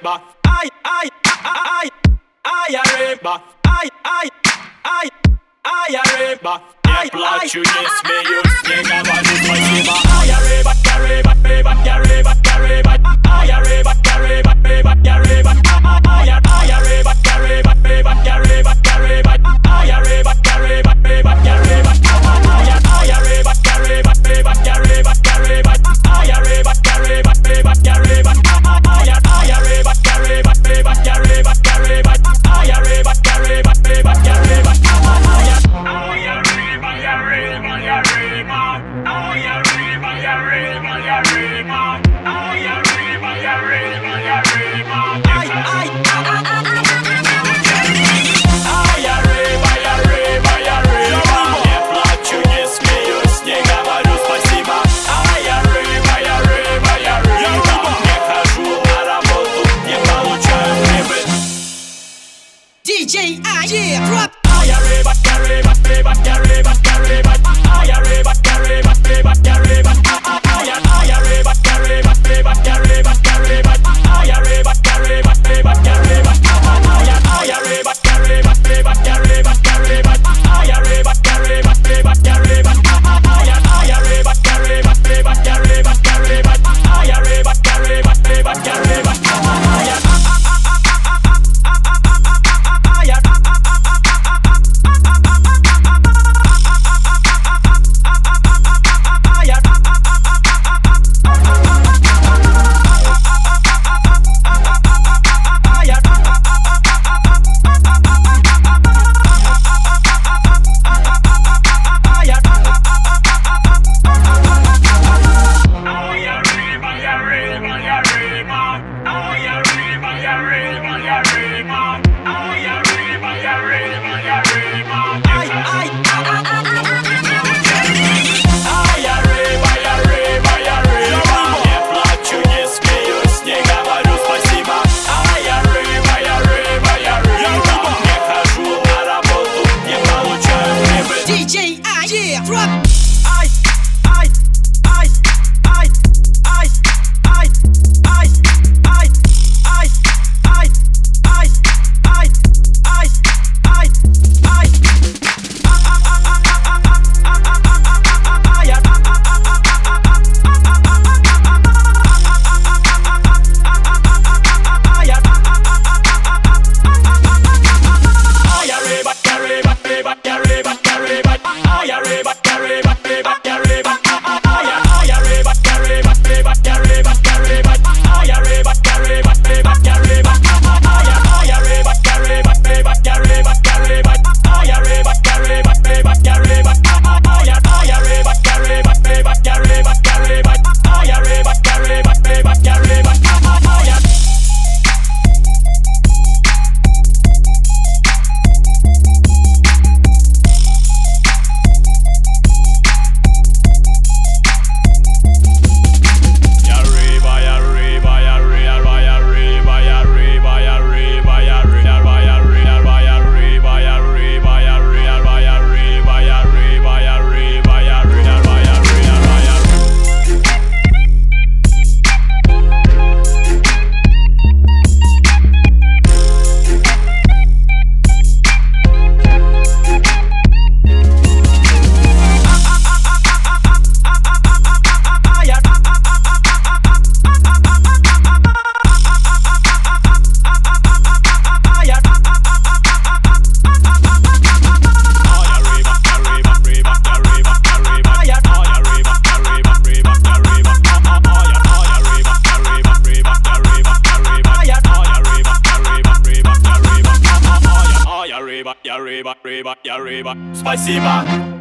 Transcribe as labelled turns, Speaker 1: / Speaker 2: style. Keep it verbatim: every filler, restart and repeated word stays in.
Speaker 1: рыба, ай, ай, ай, ай, я рыба, ай, ай, ай, ай, я рыба. Не плачу, не смеюсь, не говорю спасибо. Ай, я рыба, я рыба, рыба, я рыба, я рыба. Ай, я рыба, я рыба, рыба, я рыба. Ай, я, ай, я рыба, я рыба, рыба, я рыба, я рыба. Ай, я рыба, я рыба, рыба, я рыба. Ай, я, ай, я рыба, я рыба, рыба, я рыба, я рыба. Ай, я рыба, я рыба, рыба, я рыба. Ай, я, ай, я рыба, я рыба, рыба, я рыба, я рыба. Ай, я рыба, я рыба, рыба, я рыба. Ай, я, ай, я рыба, я рыба, я рыба. Ай, я рыба, я рыба, я рыба. Ай, я рыба, я рыба, я рыба. Ай, ай, ай, я рыба, я рыба, я рыба. Не плачу, не смеюсь, не говорю спасибо. Ай, я рыба, я рыба, я рыба. Не хожу на работу, не получаю прибыль.
Speaker 2: диджей Ади, drop.
Speaker 1: Ай, я рыба, я рыба, рыба, я рыба, я рыба. Ай, я рыба, я рыба, рыба, я рыба. Ай, я, ай, я рыба, я рыба, рыба, я рыба, я рыба. Ай, я рыба, я рыба, рыба, я рыба. Ай, я, ай, я рыба, я рыба, рыба, я рыба, я рыба. Ай, я рыба, я рыба, рыба, я рыба. Ай, я, ай, я рыба, я рыба, рыба, я рыба, я рыба. Ай, я рыба, я рыба, рыба, я рыба. Ай, я,
Speaker 2: диджей Ади, drop.
Speaker 1: ай, ай, ай, ай, ай, ай, ай, ай, ай, ай, ай, ай, ай, ай, ай. Я рыба, я рыба, я рыба. Спасибо.